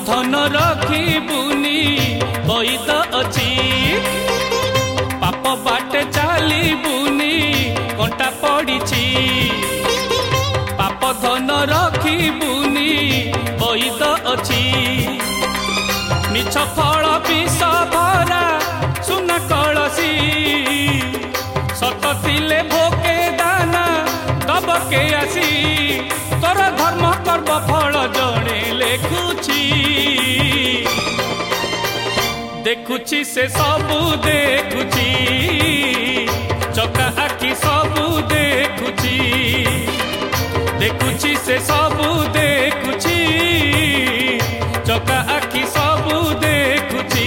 धन रखिबुनी बही तो अच्छी पाप बाटे चलबुनी कंटा पड़ी पाप धन रखिबुनी बही तो अच्छी मिछ फल विष भरा सुना कलसी सत थिले भोके दाना दब के आसी तोर धर्म कर्म फल जड़े लेखुची देखुची से सबू देखुची चका आखि सबू देखुची देखुची से सबू देखुची चका आखि सबू देखुची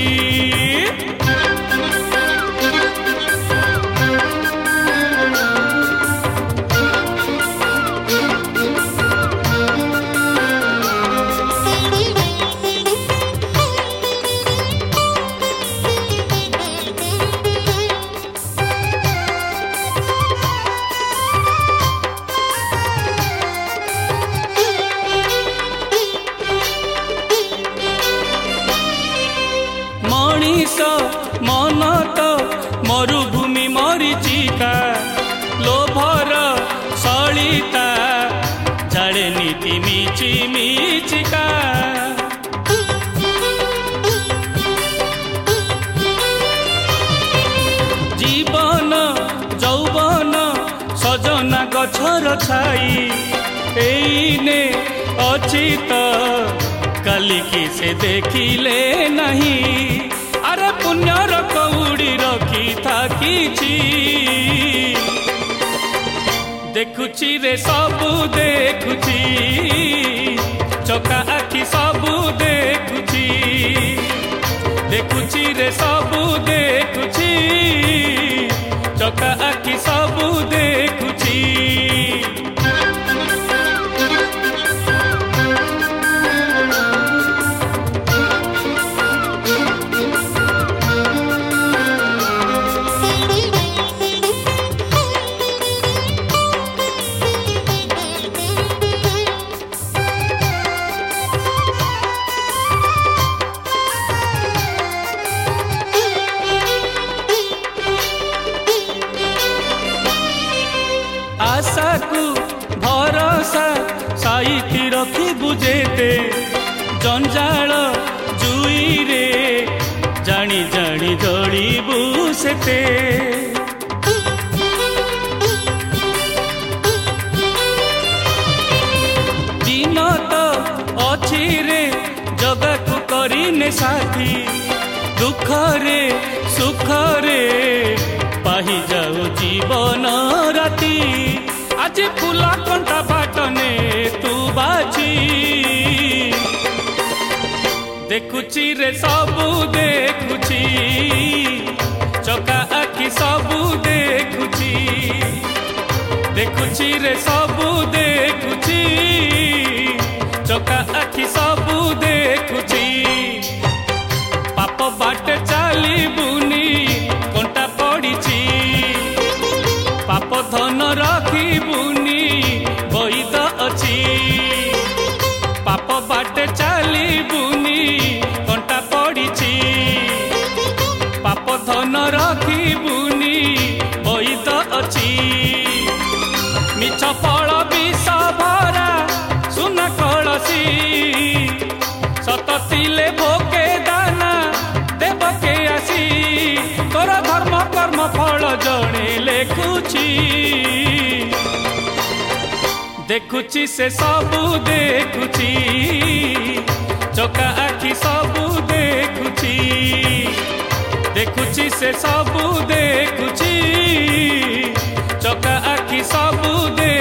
मन तो मरुभूमि मरीचिका लोभर सलिता जाड़े नीति मिची मिचिका जीवन जौवन सजना गछर छाई एने अच्छी तो कली की से देखिले नहीं अरे पुण्यर कौड़ी रखी थाकी देखुची रे सबू देखुची चका आखि सबू देखुची देखुची रे सबू देखुची चका आखि सबू देखुची आशा को भरोसा साइती रखी बुझेते जंजाल जुई रे जानी जानी जड़ी बुसेते दिन तो अच्छी रे जगह को करीने साथी दुख रे सुख रे पाही जाऊ जीवन राती आज फूला कंटा बाटने तू बाची देखुची रे सबू देखुची चका आखि सबू देखुची देखुची रे सबू देखुची चका आखि सबू देखुची पाप बाटे चलबुनी कंटा पड़ी पाप धन रखिबुनी बही तो अच्छी पाप बाटे चलबुनी कंटा पड़ी पाप धन रखिबुनी बही तो अच्छी मिछ फल विष भरा सुना कलसी सत थिले भोके दाना देव के आसी तोर धर्म कर्म फल जड़े लेखुची देखुची से सबू देखुची चका आखि सबू देखुची देखुची से सबू देखुची चका आखि सबू